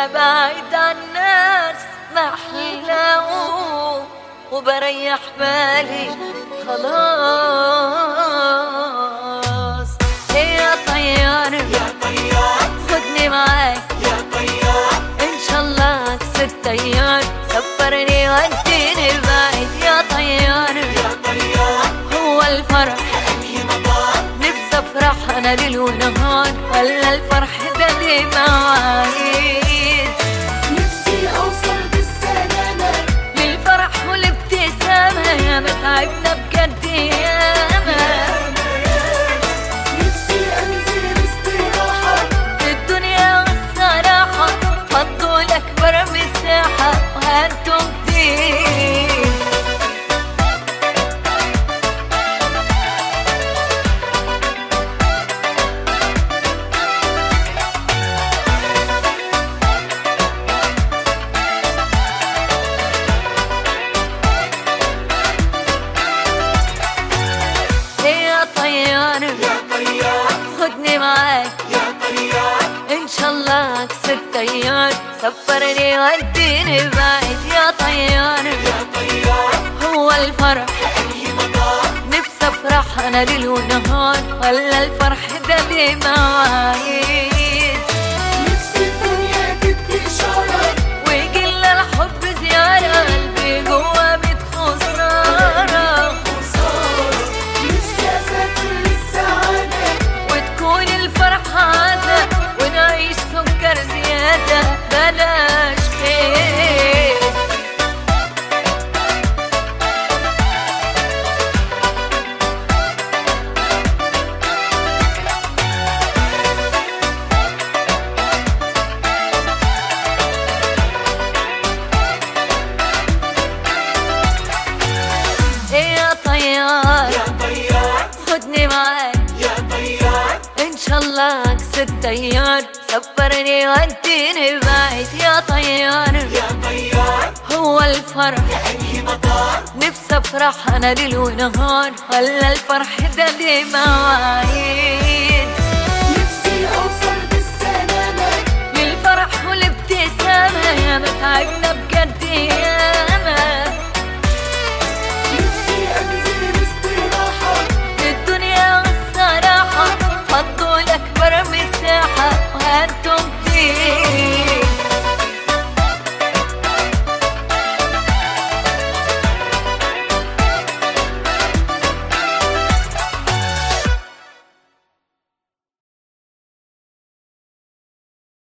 بعيد عن الناس ما أحلاه وبريح بالي خلاص. يا طيار يا طيار خدني معاك يا طيار، إن شاء الله أكسر طيار سفرني وديني بعيد. يا طيار يا طيار هو الفرح أنهي مطار، نفسي أفرح أنا ليل ونهار ولا الفرح ده ليه مواعيد. نفسي أوصل بالسلامة للفرح والابتسامة يا متعبنا بجد ياما. نفسي أنزل استراحة الدنيا والصراحة فضوا الأكبر مساحة وهانتم كتير. يا طيار يا طيار خدني معاك يا طيار، إن شاء الله أكسر طيار سفرني وديني بعيد. يا طيار يا طيار هو الفرح أنهي مطار، نفسي أفرح أنا ليل ونهار ولا الفرح ده ليه مواعيد. نفسي الدنيا تدي إشارة ويجي لنا الحب زيارة قلبي جوا بيت خسارة. نفسي أسافر للسعادة وتكون الفرحة عادة ونعيش سكر زيادة بلاش خير. يا طيار يا طيار خدني معاك يا طيار، إن شاء الله أكسر طيار سفرني وديني بعيد. يا طيار يا طيار هو الفرح أنهي مطار، نفسي أفرح أنا ليل ونهار ولا الفرح ده ليه مواعيد. نفسي أوصل بالسلامة للفرح والابتسامة يا متعبنا بجد ياما. نفسي أنزل استراحة الدنيا والصراحة فضوا الأكبر مساحة وهانتم كتير.